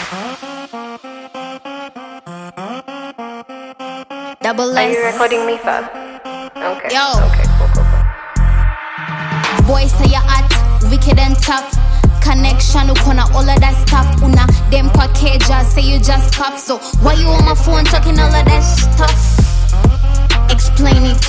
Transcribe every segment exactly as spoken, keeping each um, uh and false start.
Double S. Are you recording me, fam? Okay. Yo. Okay, cool, cool, cool. Boy say you're at wicked and tough. Connection ukona all of that stuff. Una dem kwa keja say you just cuff. So why you on my phone talking all of that stuff? Explain it.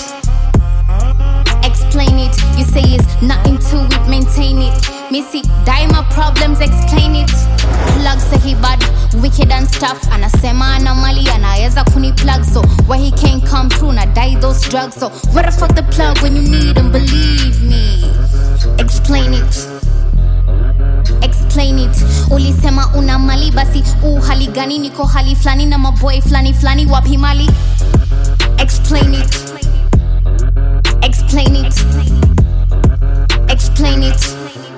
Explain it. You say it's nothing to it, maintain it. Missy, die my problems, explain it. Plug say he bad, wicked and stuff. Anasema ana mali, anaeza kuni plug. So why he can't come through, na die those drugs. So where the fuck the plug when you need him, believe me. Explain it. Explain it. Ulisema una mali, basi u hali gani, niko hali flani na maboy flani flani wapi mali. Explain it. Explain it. Explain it.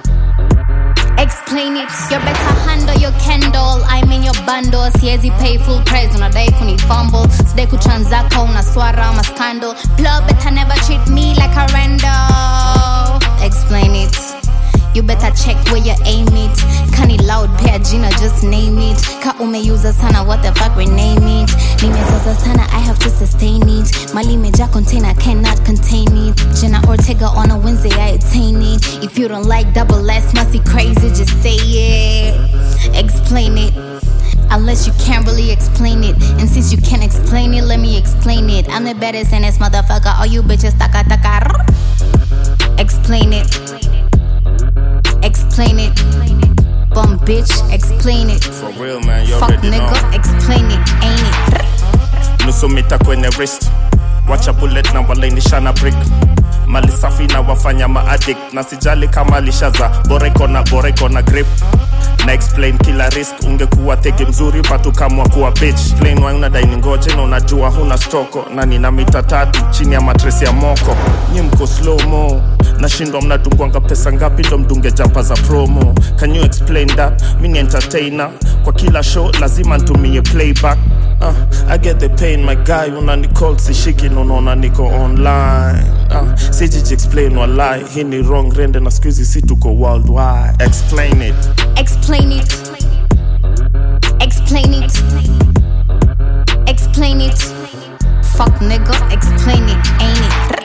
Explain it. You better handle your candle. I'm in your bundles. Siezi pay full price. Unadai kuni fumble. Sidai kutranzaka unaswara ma scandal. Blood better never treat me like a random. Explain it. You better check where you aim it. Kani loud pair Gina, just name it. Ka umeuza sana, what the fuck rename it. Nimezaza sana, I have to sustain it. Mali meja container, cannot contain it. Jenna Ortega on a Wednesday, I attain it. If you don't like double S, must be crazy, just say it. Explain it. Unless you can't really explain it. And since you can't explain it, let me explain it. I'm the baddest in this motherfucker. All you bitches taka taka. Explain it. Explain it. Bum bitch, explain it. For real, man, you Fuck already nigga, know. explain it, ain't it? Nusumita kwenye wrist. Watch a bullet na walainishana brick. Mali safi na wafanya ma-addict. Na sijali kama lishaza. Bore kona, bore kona grip. Na explain kila risk. Ungekuwa teke mzuri patu kamwa kuwa bitch. Plain why unadai ningoje na unajua huna stoko. Na nina mita tatu chini ya matresi ya moko. Nye mko slow mo. Nashindwa mnadungwanga pesa ngapi ndo mdunge jumper za promo. Can you explain that? Mini entertainer. Kwa kila show lazima ntumie playback. Uh, I get the pain, my guy. Unani call sishiki nonona niko online. Uh, sijiji explain walai. Hii ni wrong rende na squeezy si tuko worldwide. Explain it. Explain it. Explain it. Explain it. Fuck nigga, explain it, ain't it?